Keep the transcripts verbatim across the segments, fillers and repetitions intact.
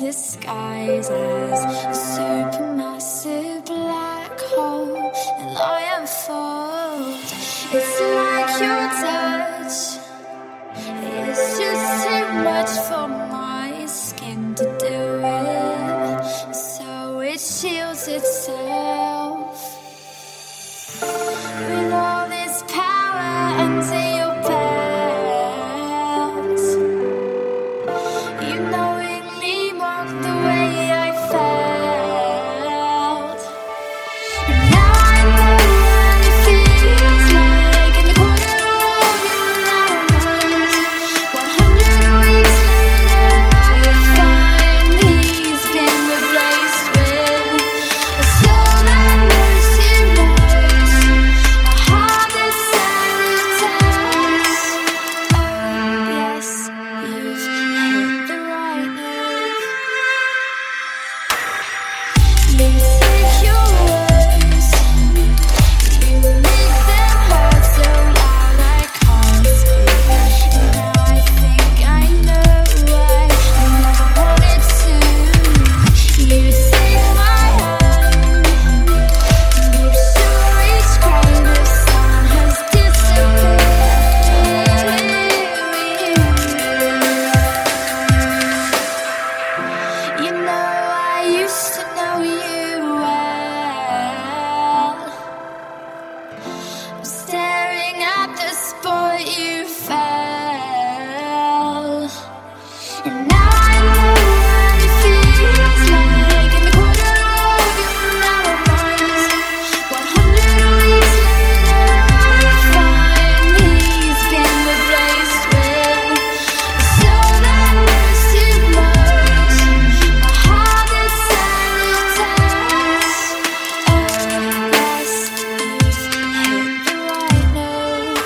disguise as a supermassive black hole, and I am fold. It's like your touch, it's just too much for my skin to do it, so it shields itself with all this power under your belt. You knowingly mocked the way I felt, and now I know what it feels like in the corner of your eyes. One hundred weeks later, I find he's been replaced with a soul that knows too much, a heart that's sanitized. Oh yes, you've hit the right note. You take your words, you make them hurt so loud I can't speak. And now I think I know why I never wanted to. You take my hand, make sure each grain of sun has disappeared. You know I used to know you well. I'm staring at the spot you fell, and now I know what it feels like in the corner of your narrow mind. One hundred weeks later, I find he's been replaced with a soul that knows too much, a heart that's sanitized. Oh yes, you've hit the right note.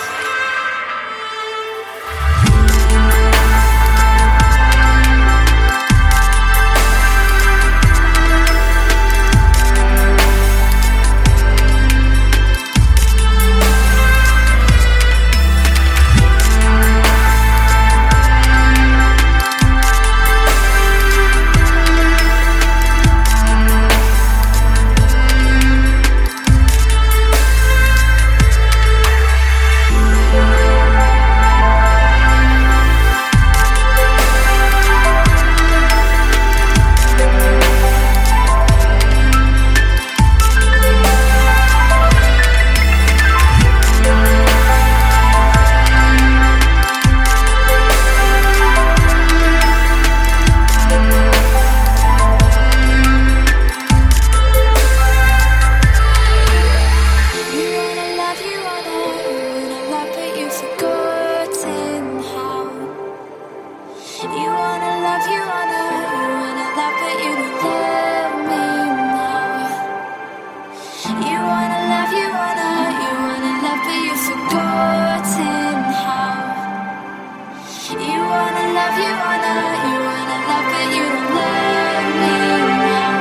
You wanna love, you wanna, you wanna love, but you've forgotten how. You wanna love, you wanna, you wanna love, but you don't love me now. You wanna love, you wanna, you wanna love, but you've forgotten how. You wanna love, you wanna, you wanna love, but you don't love me now.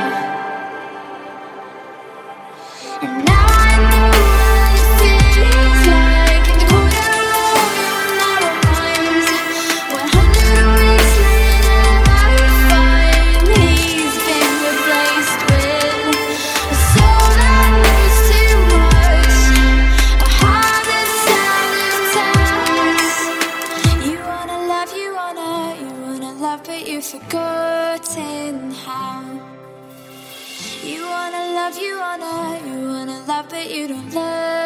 And now I know what it feels like in the corner of your narrow mind. One hundred weeks later, I find he's been replaced with a soul that knows too much, a heart that's sanitized. You wanna love, you wanna, you wanna love, but you've forgotten how. You wanna love, you wanna, you wanna love, but you don't love